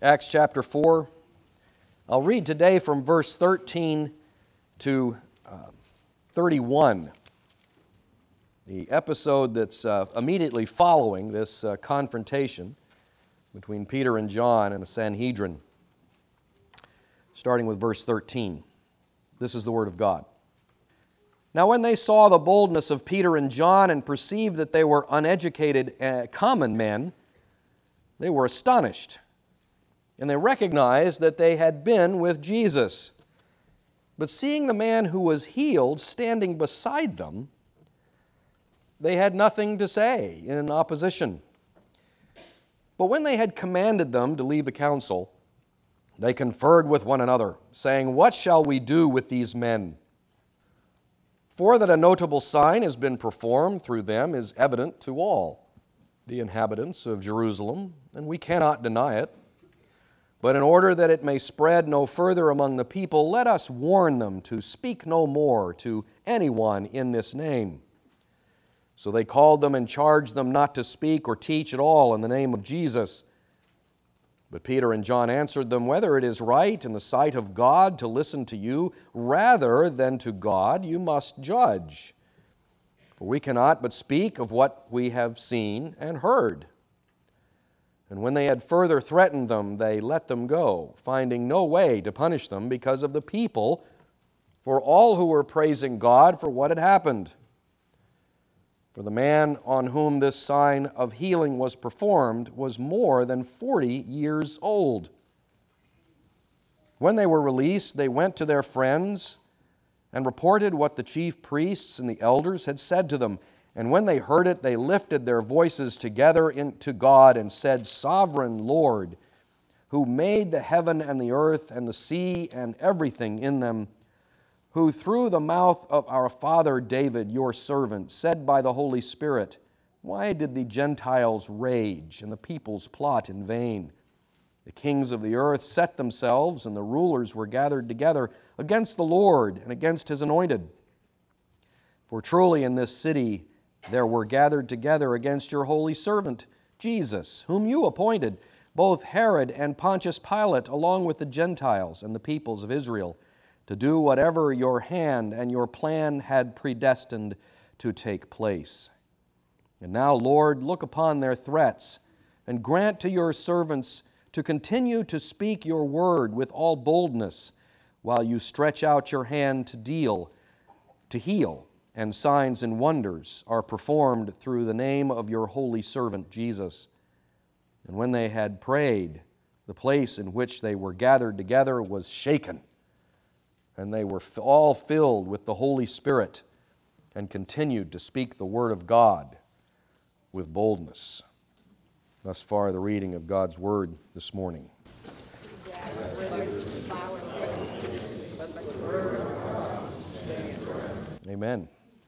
Acts chapter 4. I'll read today from verse 13 to 31. The episode that's immediately following this confrontation between Peter and John and the Sanhedrin. Starting with verse 13. This is the Word of God. Now when they saw the boldness of Peter and John and perceived that they were uneducated common men, they were astonished. And they recognized that they had been with Jesus. But seeing the man who was healed standing beside them, they had nothing to say in opposition. But when they had commanded them to leave the council, they conferred with one another, saying, "What shall we do with these men? For that a notable sign has been performed through them is evident to all the inhabitants of Jerusalem, and we cannot deny it. But in order that it may spread no further among the people, let us warn them to speak no more to anyone in this name." So they called them and charged them not to speak or teach at all in the name of Jesus. But Peter and John answered them, "Whether it is right in the sight of God to listen to you rather than to God, you must judge. For we cannot but speak of what we have seen and heard." And when they had further threatened them, they let them go, finding no way to punish them because of the people, for all who were praising God for what had happened. For the man on whom this sign of healing was performed was more than 40 years old. When they were released, they went to their friends and reported what the chief priests and the elders had said to them. And when they heard it, they lifted their voices together to God and said, "Sovereign Lord, who made the heaven and the earth and the sea and everything in them, who through the mouth of our father David, your servant, said by the Holy Spirit, 'Why did the Gentiles rage and the peoples plot in vain? The kings of the earth set themselves, and the rulers were gathered together against the Lord and against His anointed. For truly in this city there were gathered together against your holy servant, Jesus, whom you appointed, both Herod and Pontius Pilate, along with the Gentiles and the peoples of Israel, to do whatever your hand and your plan had predestined to take place. And now, Lord, look upon their threats, and grant to your servants to continue to speak your word with all boldness, while you stretch out your hand to heal, and signs and wonders are performed through the name of your holy servant Jesus." And when they had prayed, the place in which they were gathered together was shaken, and they were all filled with the Holy Spirit and continued to speak the word of God with boldness. Thus far, the reading of God's word this morning. Amen.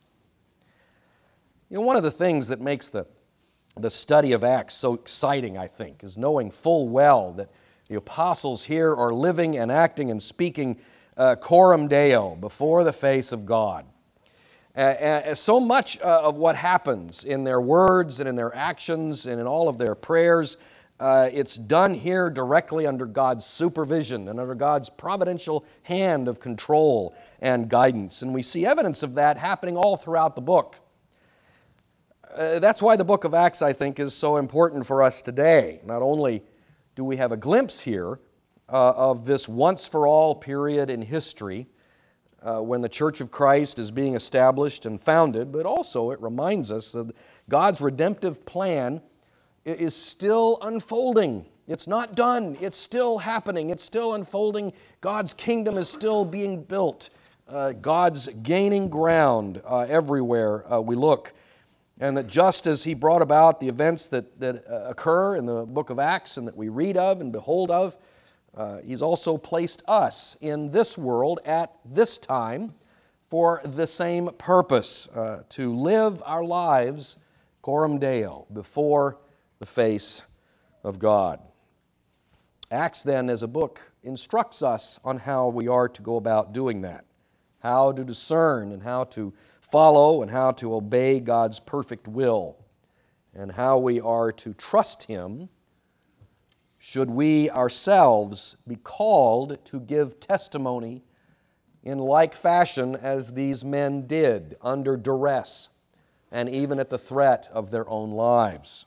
You know, one of the things that makes the study of Acts so exciting, I think, is knowing full well that the apostles here are living and acting and speaking coram Deo, before the face of God. So much of what happens in their words and in their actions and in all of their prayers, it's done here directly under God's supervision and under God's providential hand of control and guidance. And we see evidence of that happening all throughout the book. That's why the book of Acts, I think, is so important for us today. Not only do we have a glimpse here of this once-for-all period in history when the Church of Christ is being established and founded, but also it reminds us that God's redemptive plan is still unfolding. It's not done. It's still happening. It's still unfolding. God's kingdom is still being built. God's gaining ground everywhere we look. And that just as He brought about the events that occur in the book of Acts and that we read of and behold of, He's also placed us in this world at this time for the same purpose, to live our lives coram Deo, before the face of God. Acts, then, as a book, instructs us on how we are to go about doing that, how to discern and how to follow and how to obey God's perfect will, and how we are to trust Him should we ourselves be called to give testimony in like fashion as these men did, under duress and even at the threat of their own lives.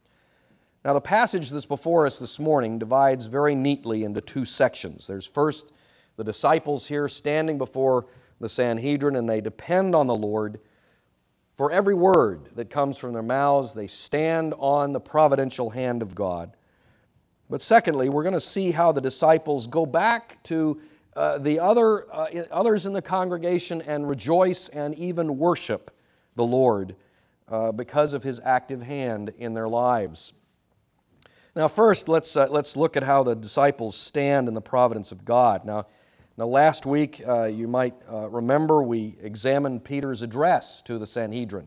Now, the passage that's before us this morning divides very neatly into two sections. There's first the disciples here standing before the Sanhedrin, and they depend on the Lord for every word that comes from their mouths. They stand on the providential hand of God. But secondly, we're going to see how the disciples go back to the others in the congregation and rejoice and even worship the Lord because of His active hand in their lives. Now, first, let's look at how the disciples stand in the providence of God. Now last week, you might remember, we examined Peter's address to the Sanhedrin.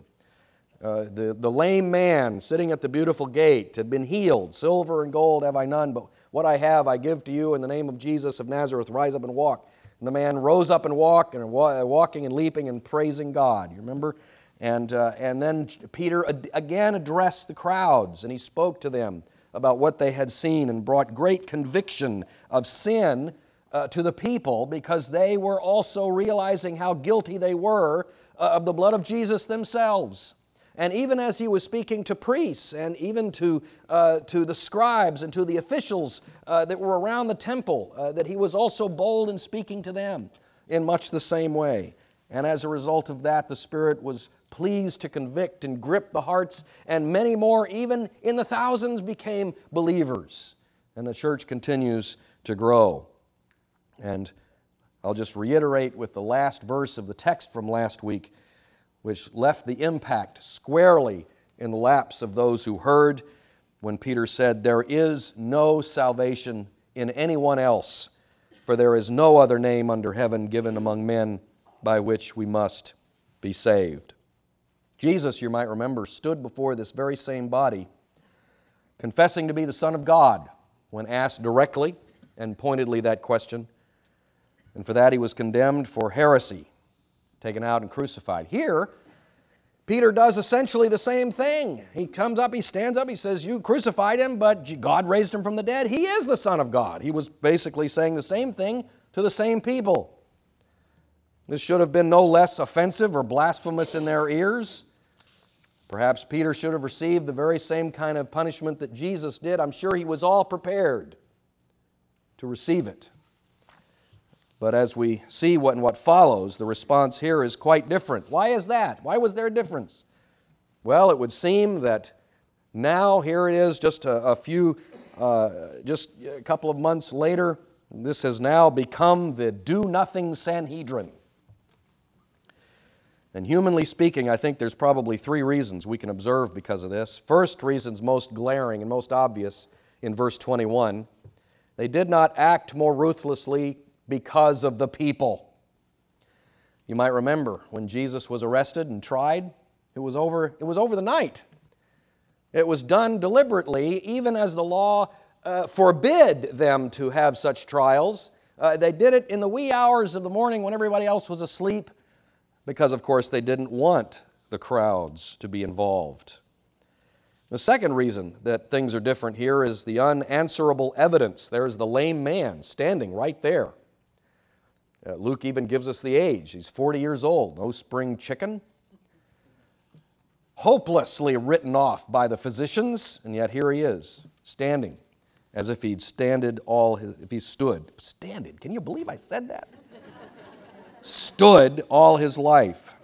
The lame man sitting at the beautiful gate had been healed. Silver and gold have I none, but what I have I give to you. In the name of Jesus of Nazareth, rise up and walk. And the man rose up and walked, and walking and leaping and praising God. You remember? And then Peter again addressed the crowds, and he spoke to them about what they had seen and brought great conviction of sin to the people, because they were also realizing how guilty they were of the blood of Jesus themselves. And even as he was speaking to priests and even to the scribes and to the officials that were around the temple, that he was also bold in speaking to them in much the same way. And as a result of that, the Spirit was pleased to convict and grip the hearts, and many more, even in the thousands, became believers. And the church continues to grow. And I'll just reiterate with the last verse of the text from last week, which left the impact squarely in the laps of those who heard, when Peter said, "There is no salvation in anyone else, for there is no other name under heaven given among men by which we must be saved." Jesus, you might remember, stood before this very same body, confessing to be the Son of God when asked directly and pointedly that question. And for that he was condemned for heresy, taken out and crucified. Here, Peter does essentially the same thing. He comes up, he stands up, he says, "You crucified him, but God raised him from the dead. He is the Son of God." He was basically saying the same thing to the same people. This should have been no less offensive or blasphemous in their ears. Perhaps Peter should have received the very same kind of punishment that Jesus did. I'm sure he was all prepared to receive it. But as we see what follows, the response here is quite different. Why is that? Why was there a difference? Well, it would seem that now, here it is, just a couple of months later, this has now become the do-nothing Sanhedrin. And humanly speaking, I think there's probably three reasons we can observe because of this. First reason's most glaring and most obvious in verse 21. They did not act more ruthlessly because of the people. You might remember when Jesus was arrested and tried, it was over the night. It was done deliberately, even as the law forbid them to have such trials. They did it in the wee hours of the morning when everybody else was asleep, because, of course, they didn't want the crowds to be involved. The second reason that things are different here is the unanswerable evidence. There's the lame man standing right there. Luke even gives us the age. He's 40 years old, no spring chicken. Hopelessly written off by the physicians, and yet here he is, standing as if he'd standed if he stood. Standed, can you believe I said that? Stood all his life.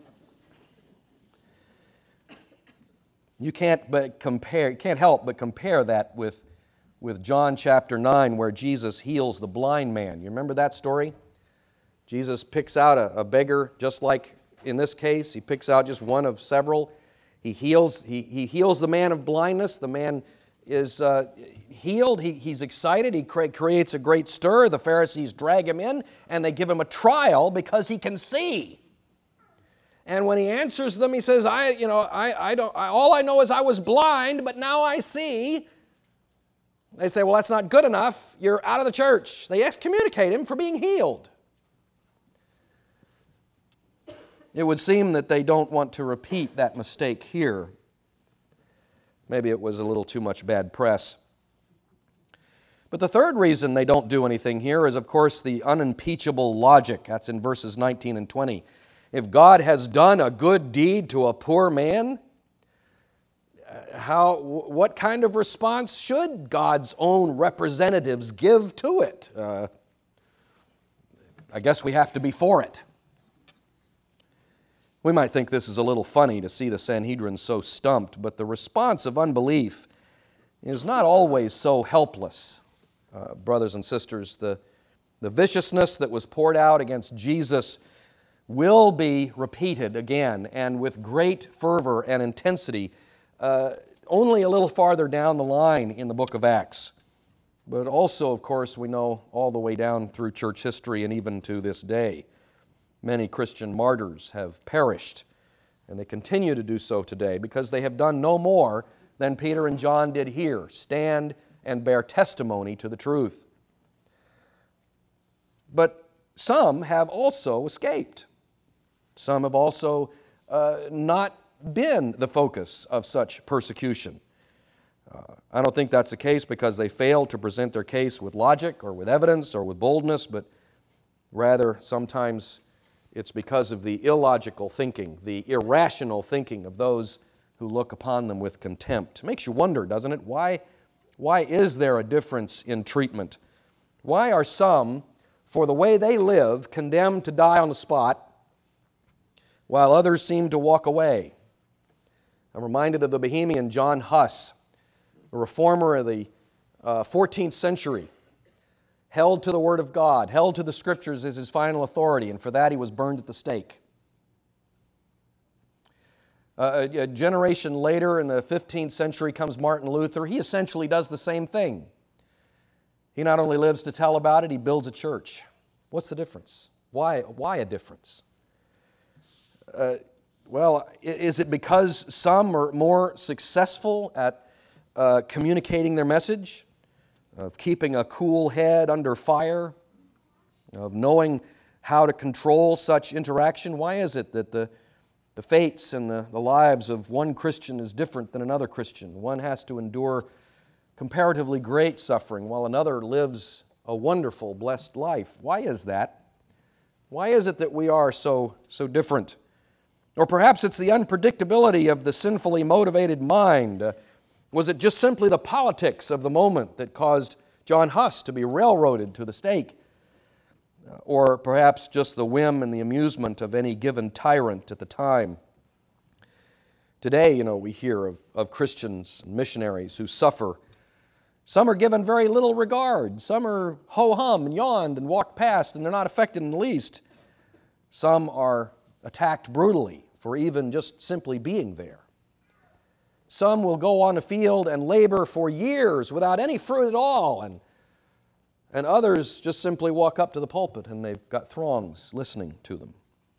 You can't help but compare that with John chapter 9, where Jesus heals the blind man. You remember that story? Jesus picks out a beggar, just like in this case. He picks out just one of several. He heals the man of blindness. The man is healed. He's excited. He creates a great stir. The Pharisees drag him in, and they give him a trial because he can see. And when he answers them, he says, all I know is I was blind, but now I see." They say, "Well, that's not good enough. You're out of the church." They excommunicate him for being healed. It would seem that they don't want to repeat that mistake here. Maybe it was a little too much bad press. But the third reason they don't do anything here is, of course, the unimpeachable logic. That's in verses 19 and 20. If God has done a good deed to a poor man, what kind of response should God's own representatives give to it? I guess we have to be for it. We might think this is a little funny to see the Sanhedrin so stumped, but the response of unbelief is not always so helpless. Brothers and sisters, the viciousness that was poured out against Jesus will be repeated again and with great fervor and intensity only a little farther down the line in the book of Acts. But also, of course, we know all the way down through church history and even to this day, many Christian martyrs have perished, and they continue to do so today because they have done no more than Peter and John did here, stand and bear testimony to the truth. But some have also escaped. Some have also not been the focus of such persecution. I don't think that's the case because they failed to present their case with logic or with evidence or with boldness, but rather sometimes it's because of the illogical thinking, the irrational thinking of those who look upon them with contempt. It makes you wonder, doesn't it? Why is there a difference in treatment? Why are some, for the way they live, condemned to die on the spot, while others seem to walk away? I'm reminded of the Bohemian John Huss, a reformer of the 14th century, held to the Word of God, held to the Scriptures as his final authority, and for that he was burned at the stake. A generation later, in the 15th century, comes Martin Luther. He essentially does the same thing. He not only lives to tell about it, he builds a church. What's the difference? Why a difference? Well, is it because some are more successful at communicating their message, of keeping a cool head under fire, of knowing how to control such interaction? Why is it that the fates and the lives of one Christian is different than another Christian? One has to endure comparatively great suffering while another lives a wonderful, blessed life. Why is that? Why is it that we are so different? Or perhaps it's the unpredictability of the sinfully motivated mind. Was it just simply the politics of the moment that caused John Huss to be railroaded to the stake? Or perhaps just the whim and the amusement of any given tyrant at the time? Today, we hear of Christians and missionaries who suffer. Some are given very little regard. Some are ho-hum and yawned and walked past, and they're not affected in the least. Some are attacked brutally for even just simply being there. Some will go on the field and labor for years without any fruit at all, and others just simply walk up to the pulpit and they've got throngs listening to them.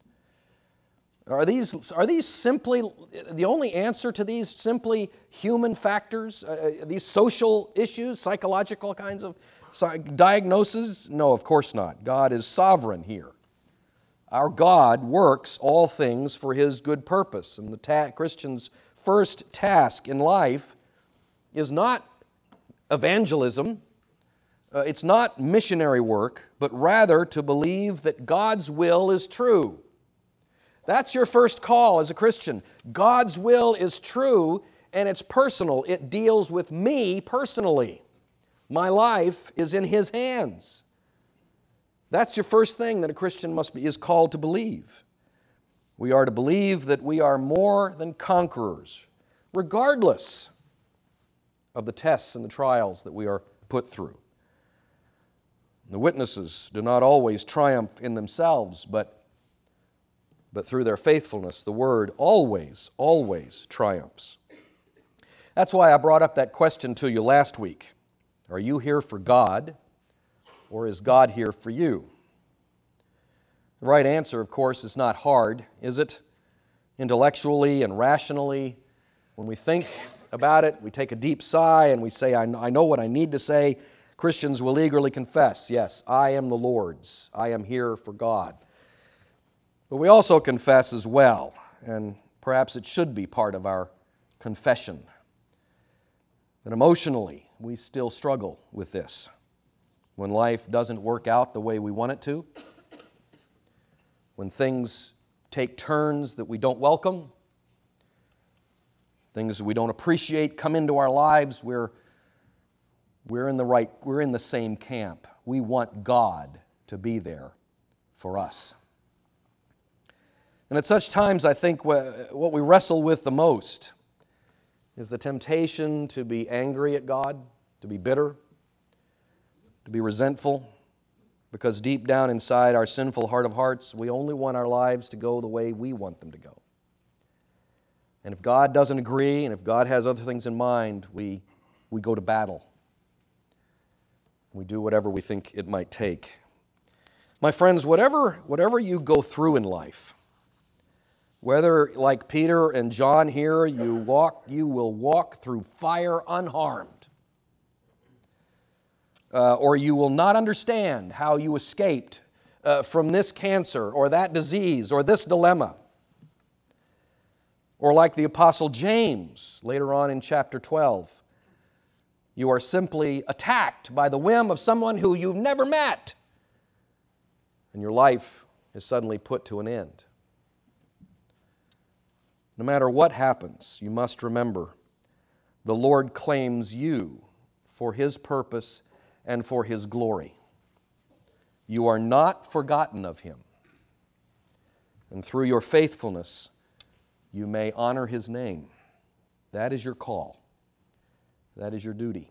Are these simply, the only answer to these simply human factors, these social issues, psychological kinds of diagnoses? No, of course not. God is sovereign here. Our God works all things for His good purpose, and the Christian's first task in life is not evangelism, it's not missionary work, but rather to believe that God's will is true. That's your first call as a Christian. God's will is true, and it's personal. It deals with me personally. My life is in His hands. That's your first thing that a Christian is called to believe. We are to believe that we are more than conquerors, regardless of the tests and the trials that we are put through. The witnesses do not always triumph in themselves, but through their faithfulness, the Word always triumphs. That's why I brought up that question to you last week. Are you here for God, or is God here for you? The right answer, of course, is not hard, is it? Intellectually and rationally, when we think about it, we take a deep sigh and we say, I know what I need to say. Christians will eagerly confess, yes, I am the Lord's. I am here for God. But we also confess as well, and perhaps it should be part of our confession, that emotionally we still struggle with this. when life doesn't work out the way we want it to, when things take turns that we don't welcome, things that we don't appreciate come into our lives, we're in the same camp. We want God to be there for us. And at such times, I think what we wrestle with the most is the temptation to be angry at God, to be bitter, to be resentful, because deep down inside our sinful heart of hearts, we only want our lives to go the way we want them to go. And if God doesn't agree, and if God has other things in mind, we go to battle. We do whatever we think it might take. My friends, whatever you go through in life, whether like Peter and John here, you will walk through fire unharmed, or you will not understand how you escaped from this cancer or that disease or this dilemma. Or like the Apostle James, later on in chapter 12, you are simply attacked by the whim of someone who you've never met, and your life is suddenly put to an end. No matter what happens, you must remember the Lord claims you for His purpose and for His glory. You are not forgotten of Him. And through your faithfulness, you may honor His name. That is your call. That is your duty.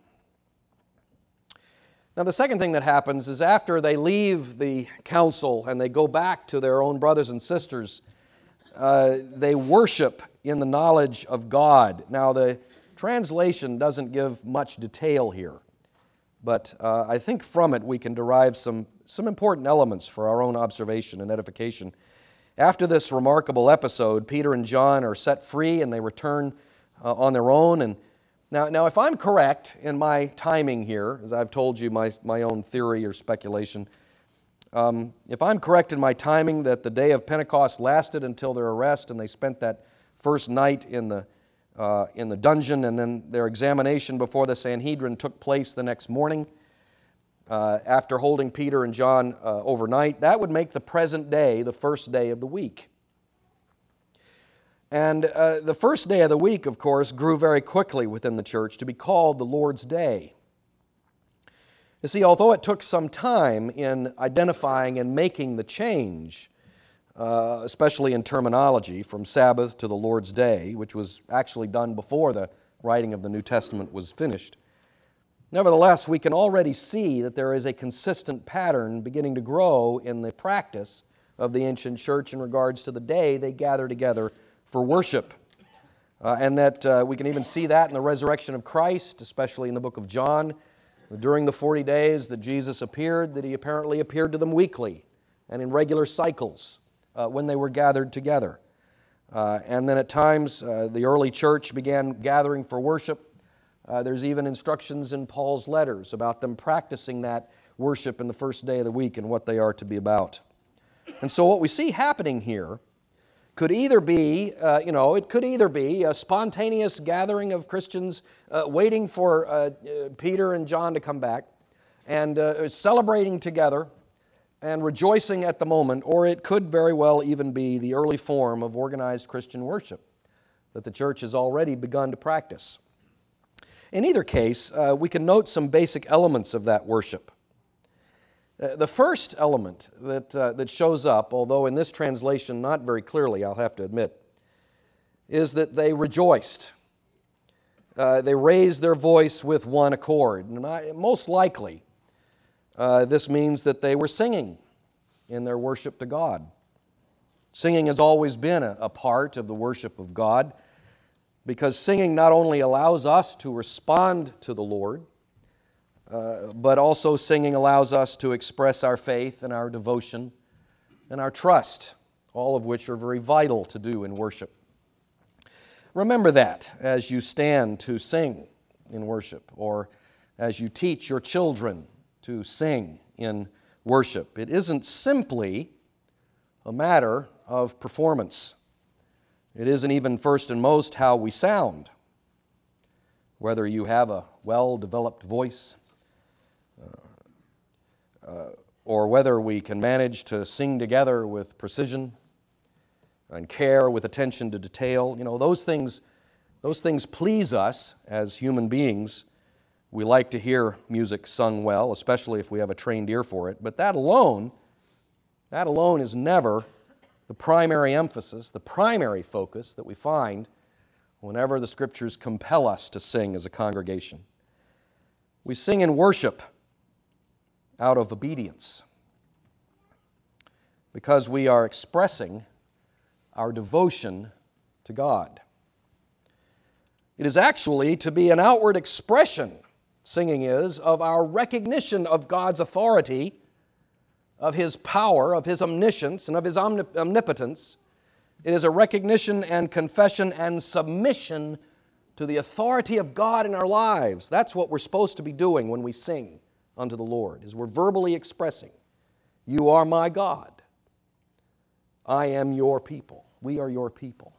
Now, the second thing that happens is after they leave the council and they go back to their own brothers and sisters, they worship in the knowledge of God. Now, the translation doesn't give much detail here, but I think from it we can derive some important elements for our own observation and edification. After this remarkable episode, Peter and John are set free and they return on their own. And now, if I'm correct in my timing here, as I've told you my own theory or speculation, if I'm correct in my timing that the day of Pentecost lasted until their arrest and they spent that first night in the dungeon, and then their examination before the Sanhedrin took place the next morning after holding Peter and John overnight, that would make the present day the first day of the week. And the first day of the week, of course, grew very quickly within the church to be called the Lord's Day. You see, although it took some time in identifying and making the change, especially in terminology, from Sabbath to the Lord's Day, which was actually done before the writing of the New Testament was finished, nevertheless, we can already see that there is a consistent pattern beginning to grow in the practice of the ancient church in regards to the day they gather together for worship. And that we can even see that in the resurrection of Christ, especially in the book of John. During the 40 days that Jesus appeared, that He apparently appeared to them weekly and in regular cycles when they were gathered together. And then at times, the early church began gathering for worship. There's even instructions in Paul's letters about them practicing that worship in the first day of the week and what they are to be about. And so what we see happening here could either be, it could either be a spontaneous gathering of Christians waiting for Peter and John to come back and celebrating together and rejoicing at the moment, or it could very well even be the early form of organized Christian worship that the church has already begun to practice. In either case, we can note some basic elements of that worship. The first element that shows up, although in this translation not very clearly, I'll have to admit, is that they rejoiced. They raised their voice with one accord. And most likely, this means that they were singing in their worship to God. Singing has always been a part of the worship of God, because singing not only allows us to respond to the Lord, but also singing allows us to express our faith and our devotion and our trust, all of which are very vital to do in worship. Remember that as you stand to sing in worship, or as you teach your children to sing in worship. It isn't simply a matter of performance. It isn't even first and most how we sound. Whether you have a well-developed voice, or whether we can manage to sing together with precision and care, with attention to detail. Those things please us as human beings. We like to hear music sung well, especially if we have a trained ear for it. But that alone is never the primary emphasis, the primary focus that we find whenever the Scriptures compel us to sing as a congregation. We sing in worship out of obedience because we are expressing our devotion to God. It is actually to be an outward expression, singing is, of our recognition of God's authority, of His power, of His omniscience, and of His omnipotence. It is a recognition and confession and submission to the authority of God in our lives. That's what we're supposed to be doing when we sing unto the Lord, is we're verbally expressing, "You are my God. I am your people. We are your people."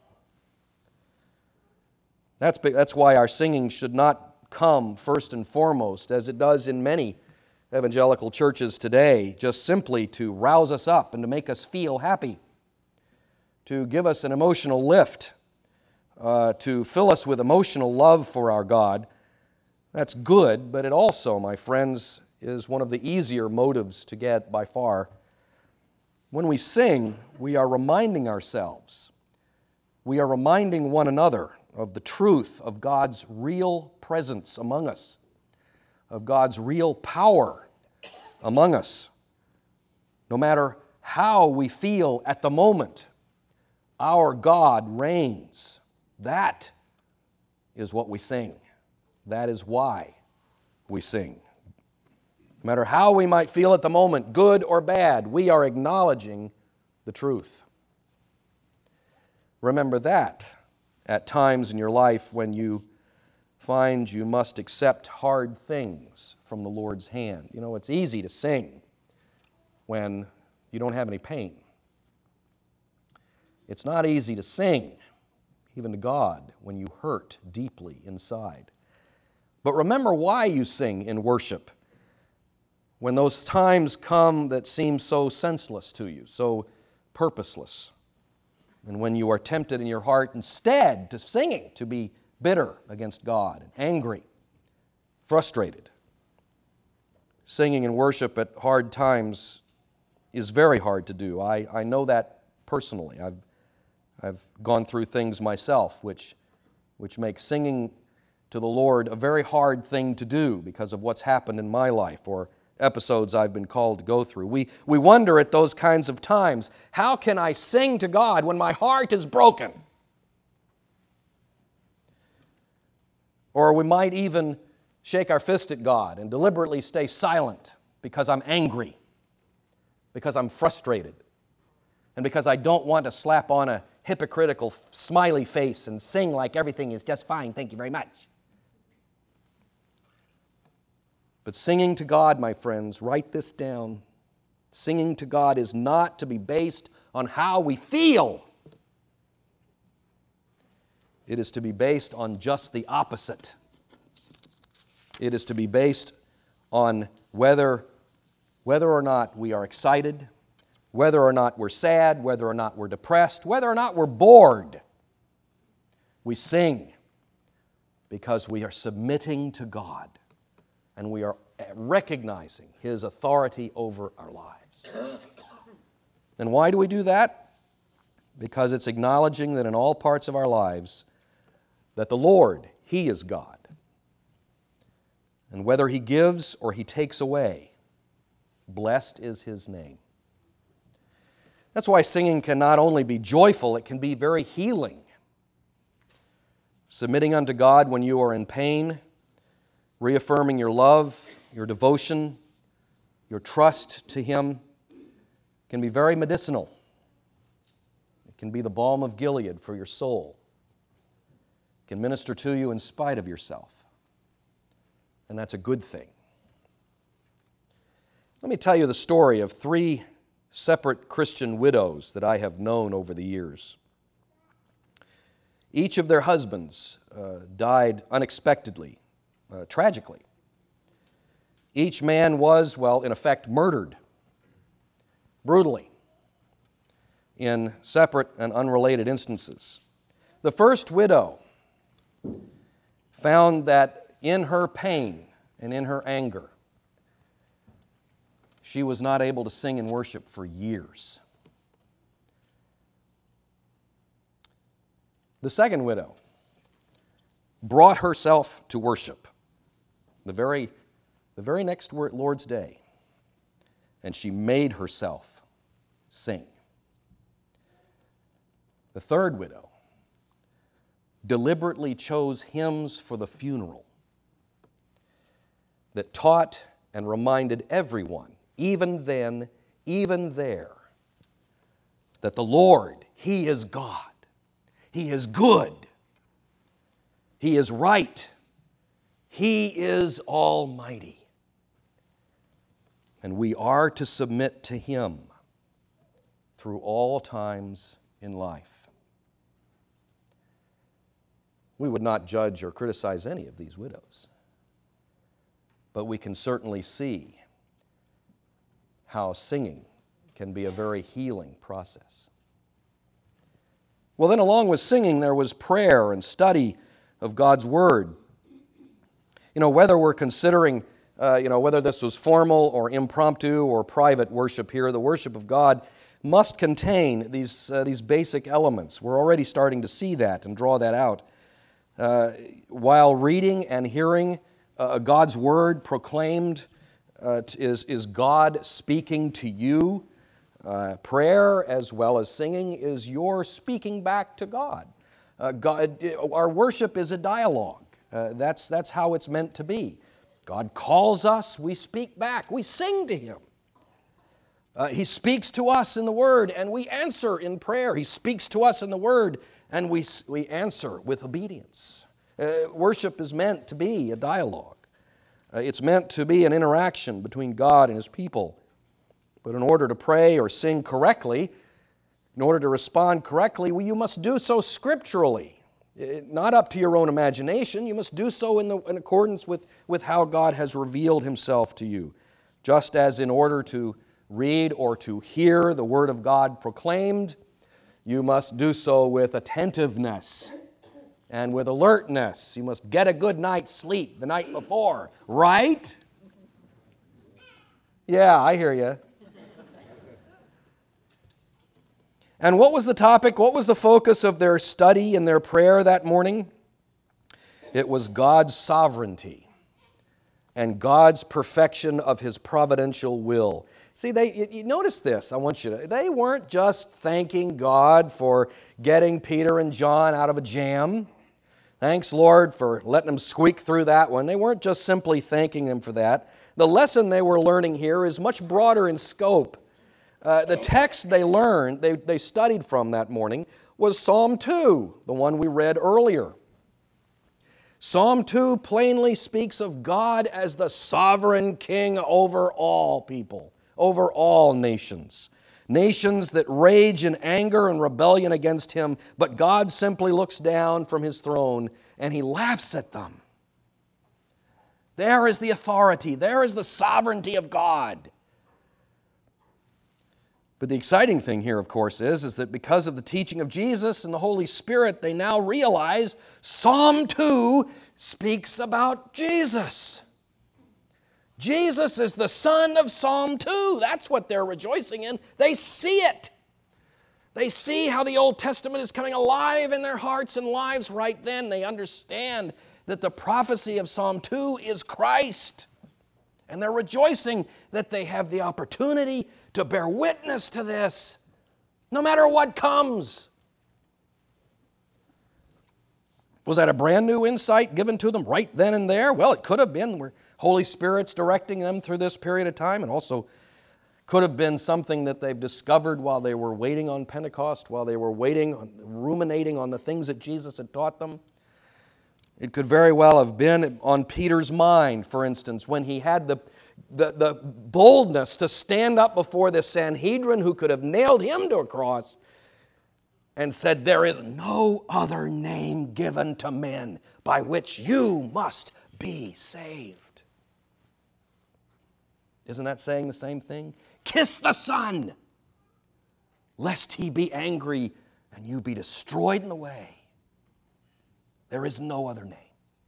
That's why our singing should not come first and foremost, as it does in many evangelical churches today, just simply to rouse us up and to make us feel happy, to give us an emotional lift, to fill us with emotional love for our God. That's good, but it also, my friends, is one of the easier motives to get by far. When we sing, we are reminding ourselves, we are reminding one another of the truth of God's real presence among us, of God's real power among us. No matter how we feel at the moment, our God reigns. That is what we sing. That is why we sing. No matter how we might feel at the moment, good or bad, we are acknowledging the truth. Remember that at times in your life when you find you must accept hard things from the Lord's hand. It's easy to sing when you don't have any pain. It's not easy to sing, even to God, when you hurt deeply inside. But remember why you sing in worship. When those times come that seem so senseless to you, so purposeless, and when you are tempted in your heart instead to singing, to be bitter against God, and angry, frustrated. Singing in worship at hard times is very hard to do. I know that personally. I've gone through things myself which make singing to the Lord a very hard thing to do because of what's happened in my life or episodes I've been called to go through. We wonder at those kinds of times, how can I sing to God when my heart is broken? Or we might even shake our fist at God and deliberately stay silent because I'm angry, because I'm frustrated, and because I don't want to slap on a hypocritical smiley face and sing like everything is just fine, thank you very much. But singing to God, my friends, write this down. Singing to God is not to be based on how we feel. It is to be based on just the opposite. It is to be based on whether or not we are excited, whether or not we're sad, whether or not we're depressed, whether or not we're bored. We sing because we are submitting to God and we are recognizing His authority over our lives. And why do we do that? Because it's acknowledging that in all parts of our lives that the Lord, He is God. And whether He gives or He takes away, blessed is His name. That's why singing can not only be joyful, it can be very healing. Submitting unto God when you are in pain, reaffirming your love, your devotion, your trust to Him can be very medicinal. It can be the balm of Gilead for your soul. It can minister to you in spite of yourself. And that's a good thing. Let me tell you the story of 3 separate Christian widows that I have known over the years. Each of their husbands died unexpectedly, tragically. Each man was, well, in effect, murdered brutally in separate and unrelated instances. The first widow found that in her pain and in her anger, she was not able to sing and worship for years. The second widow brought herself to worship the very next Lord's Day, and she made herself sing. The third widow deliberately chose hymns for the funeral that taught and reminded everyone, even then, even there, that the Lord, He is God. He is good. He is right. He is almighty. And we are to submit to Him through all times in life. We would not judge or criticize any of these widows, but we can certainly see how singing can be a very healing process. Well, then along with singing, there was prayer and study of God's Word. Whether we're considering, whether this was formal or impromptu or private worship here, the worship of God must contain these basic elements. We're already starting to see that and draw that out. While reading and hearing God's Word proclaimed is God speaking to you. Prayer as well as singing is your speaking back to God. Our worship is a dialogue. That's how it's meant to be. God calls us, we speak back, we sing to Him. He speaks to us in the Word and we answer in prayer. He speaks to us in the Word and we answer with obedience. Worship is meant to be a dialogue. It's meant to be an interaction between God and His people. But in order to pray or sing correctly, in order to respond correctly, you must do so scripturally. Not up to your own imagination. You must do so in accordance with how God has revealed Himself to you. Just as in order to read or to hear the Word of God proclaimed, you must do so with attentiveness and with alertness. You must get a good night's sleep the night before, right? Yeah, I hear you. And what was the topic? What was the focus of their study and their prayer that morning? It was God's sovereignty and God's perfection of His providential will. See, you notice this, they weren't just thanking God for getting Peter and John out of a jam. Thanks, Lord, for letting them squeak through that one. They weren't just simply thanking Him for that. The lesson they were learning here is much broader in scope. The text they learned, they studied from that morning, was Psalm 2, the one we read earlier. Psalm 2 plainly speaks of God as the sovereign king over all people, over all nations. Nations that rage in anger and rebellion against Him, but God simply looks down from His throne and He laughs at them. There is the authority, there is the sovereignty of God. But the exciting thing here, of course, is that because of the teaching of Jesus and the Holy Spirit, they now realize Psalm 2 speaks about Jesus. Jesus is the son of Psalm 2. That's what they're rejoicing in. They see it. They see how the Old Testament is coming alive in their hearts and lives right then. They understand that the prophecy of Psalm 2 is Christ. And they're rejoicing that they have the opportunity to bear witness to this, no matter what comes. Was that a brand new insight given to them right then and there? Well, it could have been where Holy Spirit's directing them through this period of time, and also could have been something that they've discovered while they were waiting on Pentecost, while they were ruminating on the things that Jesus had taught them. It could very well have been on Peter's mind, for instance, when he had the boldness to stand up before the Sanhedrin who could have nailed him to a cross and said, "There is no other name given to men by which you must be saved." Isn't that saying the same thing? Kiss the Son, lest he be angry and you be destroyed in the way. There is no other name.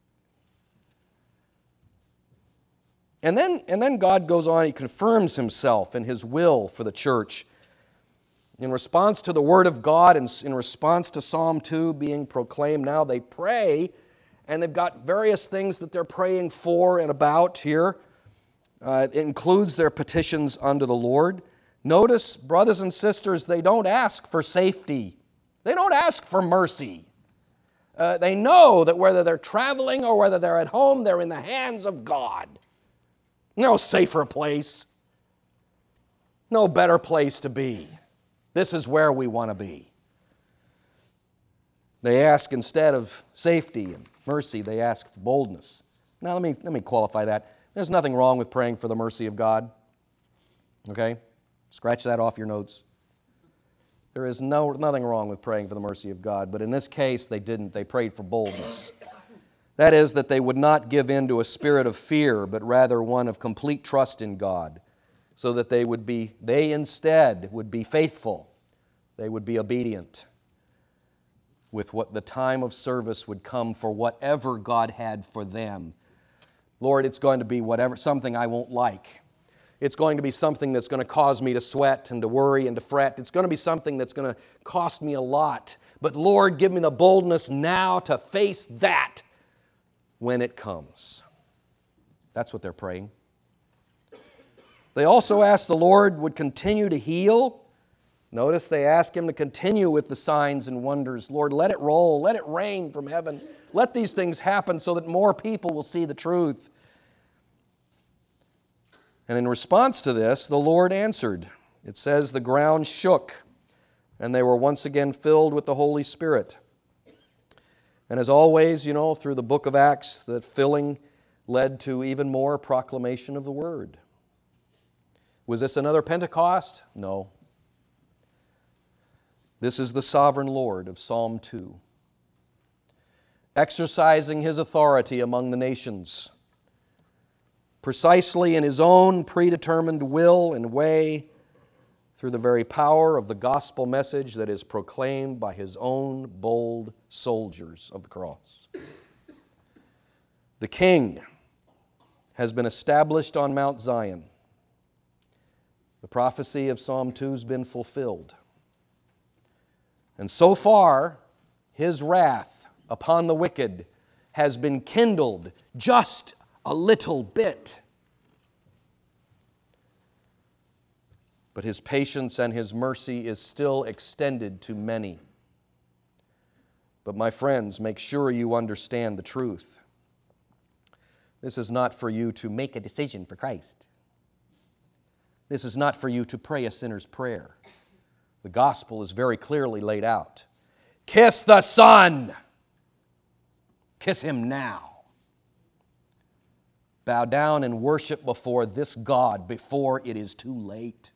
And then God goes on, he confirms himself and his will for the church. In response to the Word of God and in response to Psalm 2 being proclaimed, now they pray, and they've got various things that they're praying for and about here. It includes their petitions unto the Lord. Notice, brothers and sisters, they don't ask for safety. They don't ask for mercy. They know that whether they're traveling or whether they're at home, they're in the hands of God. No safer place. No better place to be. This is where we want to be. They ask instead of safety and mercy, they ask for boldness. Now let me qualify that. There's nothing wrong with praying for the mercy of God. Okay? Scratch that off your notes. There is nothing wrong with praying for the mercy of God, but in this case they didn't. They prayed for boldness. That is, that they would not give in to a spirit of fear, but rather one of complete trust in God, so that they instead would be faithful. They would be obedient with what the time of service would come for whatever God had for them. Lord, it's going to be something I won't like. It's going to be something that's going to cause me to sweat and to worry and to fret. It's going to be something that's going to cost me a lot. But Lord, give me the boldness now to face that when it comes. That's what they're praying. They also ask the Lord would continue to heal. Notice they ask Him to continue with the signs and wonders. Lord, let it roll, let it rain from heaven. Let these things happen so that more people will see the truth. And in response to this, the Lord answered. It says the ground shook, and they were once again filled with the Holy Spirit. And as always, through the book of Acts, that filling led to even more proclamation of the Word. Was this another Pentecost? No. This is the sovereign Lord of Psalm 2, exercising His authority among the nations, precisely in His own predetermined will and way, through the very power of the gospel message that is proclaimed by His own bold soldiers of the cross. The King has been established on Mount Zion. The prophecy of Psalm 2 has been fulfilled. And so far, His wrath upon the wicked has been kindled just a little bit. But His patience and His mercy is still extended to many. But my friends, make sure you understand the truth. This is not for you to make a decision for Christ. This is not for you to pray a sinner's prayer. The gospel is very clearly laid out. Kiss the Son. Kiss Him now. Bow down and worship before this God before it is too late.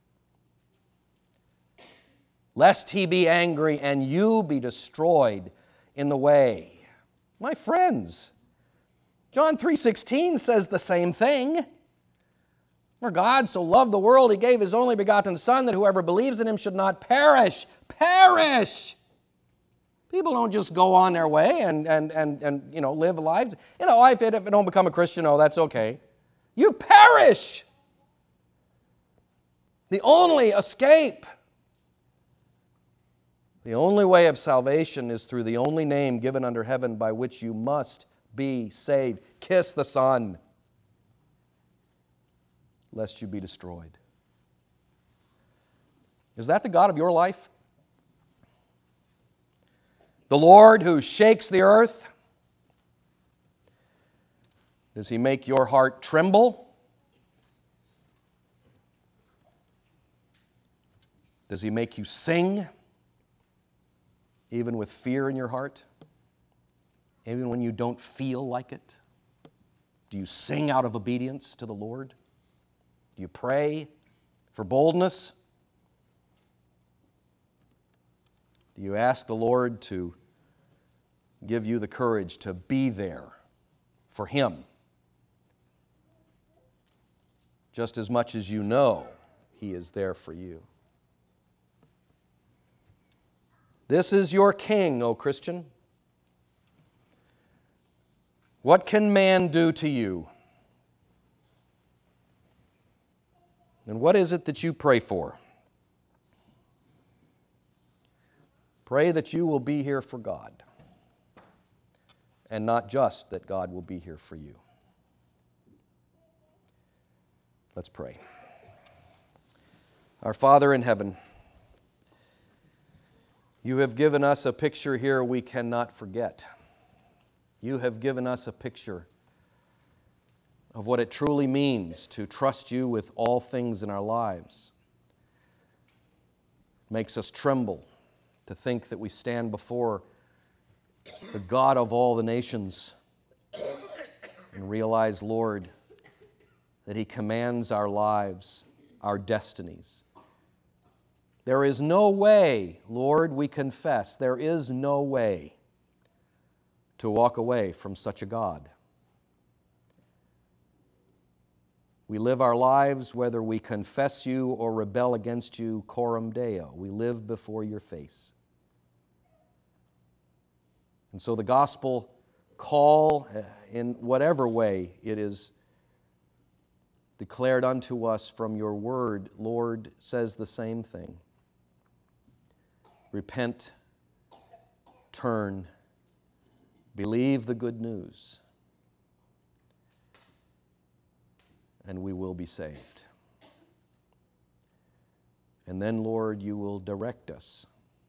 Lest He be angry and you be destroyed in the way. My friends, John 3:16 says the same thing. For God so loved the world, He gave His only begotten Son, that whoever believes in Him should not perish. Perish! People don't just go on their way and live lives. If they don't become a Christian, that's okay. You perish! The only escape, the only way of salvation is through the only name given under heaven by which you must be saved. Kiss the Son, lest you be destroyed. Is that the God of your life? The Lord who shakes the earth? Does He make your heart tremble? Does He make you sing, even with fear in your heart? Even when you don't feel like it? Do you sing out of obedience to the Lord? Do you pray for boldness? Do you ask the Lord to give you the courage to be there for Him? just as much as you know He is there for you. This is your King, O Christian. What can man do to you? And what is it that you pray for? Pray that you will be here for God, and not just that God will be here for you. Let's pray. Our Father in heaven, you have given us a picture here we cannot forget. You have given us a picture of what it truly means to trust you with all things in our lives. It makes us tremble to think that we stand before the God of all the nations and realize, Lord, that He commands our lives, our destinies. There is no way, Lord, we confess, there is no way to walk away from such a God. We live our lives, whether we confess you or rebel against you, coram Deo. We live before your face. And so the gospel call, in whatever way it is declared unto us from your word, Lord, says the same thing. Repent, turn, believe the good news, and we will be saved. And then, Lord, you will direct us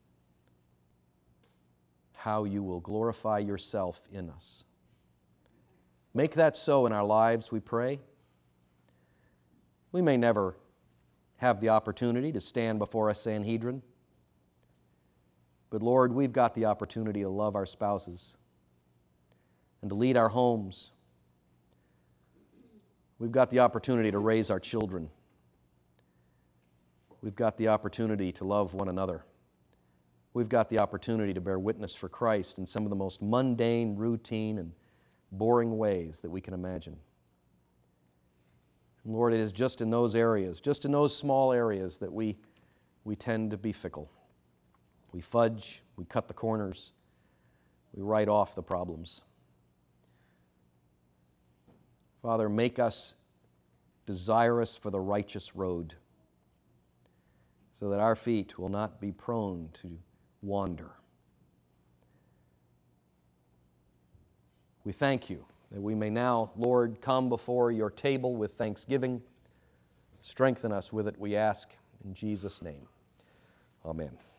how you will glorify yourself in us. Make that so in our lives, we pray. We may never have the opportunity to stand before a Sanhedrin, but Lord, we've got the opportunity to love our spouses and to lead our homes. We've got the opportunity to raise our children. We've got the opportunity to love one another. We've got the opportunity to bear witness for Christ in some of the most mundane, routine, and boring ways that we can imagine. And Lord, it is just in those areas, just in those small areas that we tend to be fickle. We fudge, we cut the corners, we write off the problems. Father, make us desirous for the righteous road so that our feet will not be prone to wander. We thank you that we may now, Lord, come before your table with thanksgiving. Strengthen us with it, we ask, in Jesus' name. Amen.